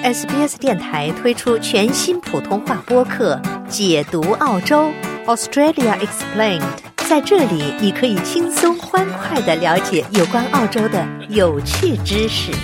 SBS 电台推出全新普通话播客《解读澳洲 Australia Explained》，在这里你可以轻松欢快地了解有关澳洲的有趣知识。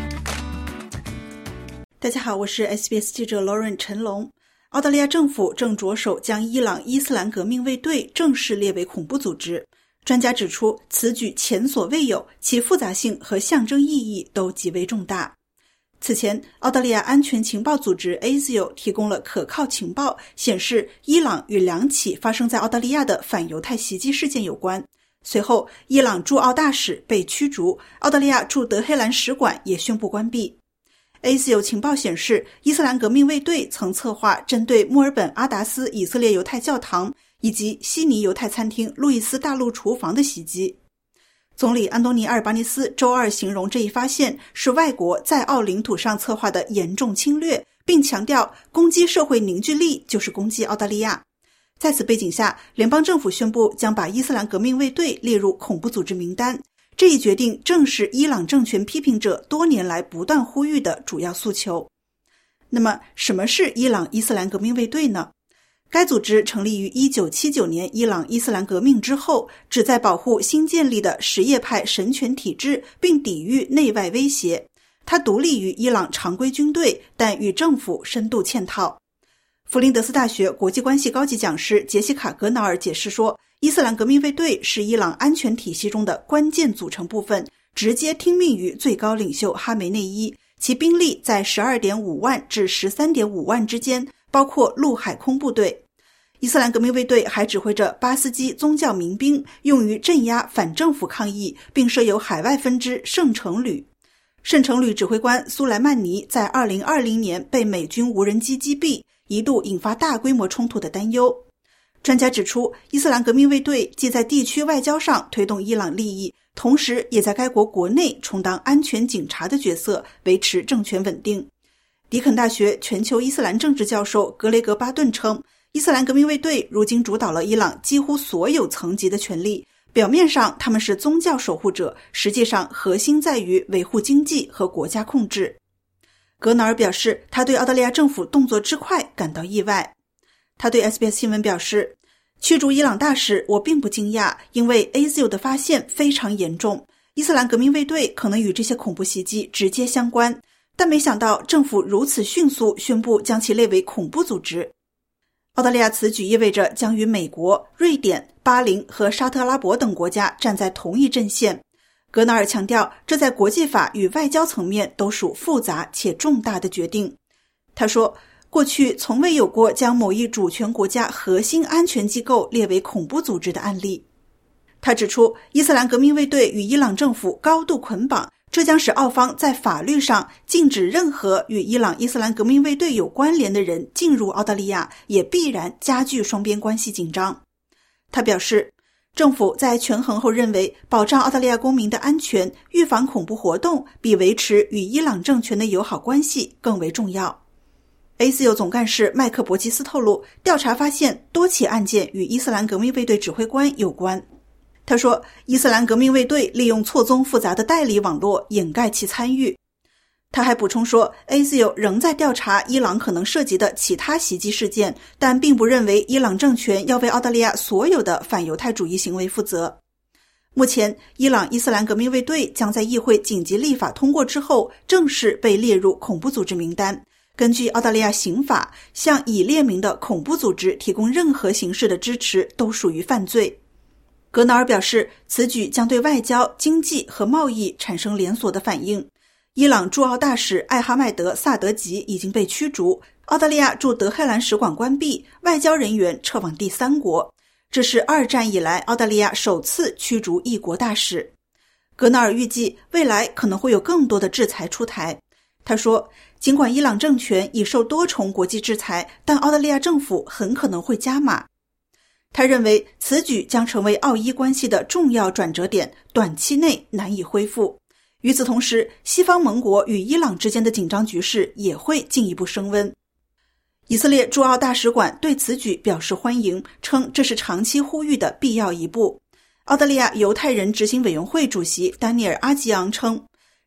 大家好，我是 SBS 记者 Lauren 陈龙。澳大利亚政府正着手将伊朗伊斯兰革命卫队正式列为恐怖组织。专家指出，此举前所未有，其复杂性和象征意义都极为重大。此前，澳大利亚安全情报组织 ASIO 提供了可靠情报，显示伊朗与2起发生在澳大利亚的反犹太袭击事件有关。随后，伊朗驻澳大使被驱逐，澳大利亚驻德黑兰使馆也宣布关闭。ASIO 情报显示，伊斯兰革命卫队曾策划针对墨尔本阿达斯以色列犹太教堂以及悉尼犹太餐厅路易斯大陆厨房的袭击。总理安东尼·阿尔巴尼斯周二形容这一发现是外国在澳领土上策划的严重侵略，并强调攻击社会凝聚力就是攻击澳大利亚。在此背景下，联邦政府宣布将把伊斯兰革命卫队列入恐怖组织名单。这一决定正是伊朗政权批评者多年来不断呼吁的主要诉求。那么，什么是伊朗伊斯兰革命卫队呢？该组织成立于1979年伊朗伊斯兰革命之后，旨在保护新建立的什叶派神权体制，并抵御内外威胁。它独立于伊朗常规军队，但与政府深度嵌套。弗林德斯大学国际关系高级讲师杰西卡·格瑙尔解释说，伊斯兰革命卫队是伊朗安全体系中的关键组成部分，直接听命于最高领袖哈梅内伊，其兵力在 12.5 万至 13.5 万之间，包括陆海空部队。伊斯兰革命卫队还指挥着巴斯基宗教民兵，用于镇压反政府抗议，并设有海外分支圣城旅。圣城旅指挥官苏莱曼尼在2020年被美军无人机击毙，一度引发大规模冲突的担忧。专家指出，伊斯兰革命卫队既在地区外交上推动伊朗利益，同时也在该国国内充当安全警察的角色，维持政权稳定。迪肯大学全球伊斯兰政治教授格雷格·巴顿称，伊斯兰革命卫队如今主导了伊朗几乎所有层级的权力，表面上他们是宗教守护者，实际上核心在于维护经济和国家控制。格瑙尔表示，他对澳大利亚政府动作之快感到意外。他对 SBS 新闻表示，驱逐伊朗大使我并不惊讶，因为 ASIO 的发现非常严重，伊斯兰革命卫队可能与这些恐怖袭击直接相关，但没想到政府如此迅速宣布将其列为恐怖组织。澳大利亚此举意味着将与美国、瑞典、巴林和沙特阿拉伯等国家站在同一阵线。格瑙尔强调，这在国际法与外交层面都属复杂且重大的决定。他说，过去从未有过将某一主权国家核心安全机构列为恐怖组织的案例。他指出，伊斯兰革命卫队与伊朗政府高度捆绑，这将使澳方在法律上禁止任何与伊朗伊斯兰革命卫队有关联的人进入澳大利亚，也必然加剧双边关系紧张。他表示，政府在权衡后认为，保障澳大利亚公民的安全、预防恐怖活动，比维持与伊朗政权的友好关系更为重要。ASIO 总干事麦克伯吉斯透露，调查发现多起案件与伊斯兰革命卫队指挥官有关。他说，伊斯兰革命卫队利用错综复杂的代理网络掩盖其参与。他还补充说， ASIO 仍在调查伊朗可能涉及的其他袭击事件，但并不认为伊朗政权要为澳大利亚所有的反犹太主义行为负责。目前，伊朗伊斯兰革命卫队将在议会紧急立法通过之后，正式被列入恐怖组织名单。根据澳大利亚刑法，向已列明的恐怖组织提供任何形式的支持都属于犯罪。格瑙尔表示，此举将对外交、经济和贸易产生连锁的反应。伊朗驻澳大使艾哈迈德·萨德吉已经被驱逐，澳大利亚驻德黑兰使馆关闭，外交人员撤往第3国。这是2战以来澳大利亚首次驱逐异国大使。格瑙尔预计未来可能会有更多的制裁出台。他说，尽管伊朗政权已受多重国际制裁，但澳大利亚政府很可能会加码。他认为此举将成为澳伊关系的重要转折点，短期内难以恢复。与此同时，西方盟国与伊朗之间的紧张局势也会进一步升温。以色列驻澳大使馆对此举表示欢迎，称这是长期呼吁的必要一步。澳大利亚犹太人执行委员会主席丹尼尔·阿吉昂称，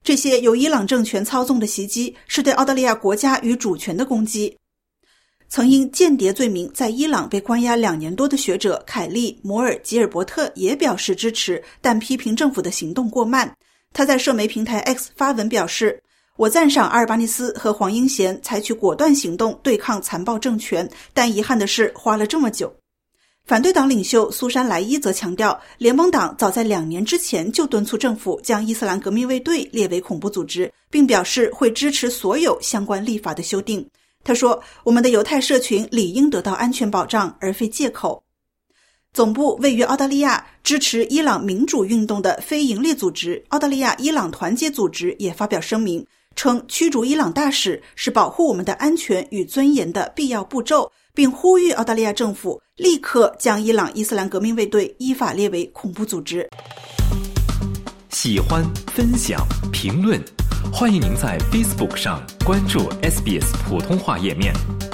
这些由伊朗政权操纵的袭击是对澳大利亚国家与主权的攻击。曾因间谍罪名在伊朗被关押2年多的学者凯利·摩尔吉尔伯特也表示支持，但批评政府的行动过慢。他在社媒平台 X 发文表示，我赞赏阿尔巴尼斯和黄英贤采取果断行动对抗残暴政权，但遗憾的是花了这么久。反对党领袖苏珊·莱伊则强调，联邦党早在2年之前就敦促政府将伊斯兰革命卫队列为恐怖组织，并表示会支持所有相关立法的修订。他说，我们的犹太社群理应得到安全保障，而非借口。总部位于澳大利亚，支持伊朗民主运动的非营利组织澳大利亚伊朗团结组织也发表声明，称驱逐伊朗大使是保护我们的安全与尊严的必要步骤，并呼吁澳大利亚政府立刻将伊朗伊斯兰革命卫队依法列为恐怖组织。 喜欢、分享、评论，欢迎您在 Facebook 上关注 SBS 普通话页面。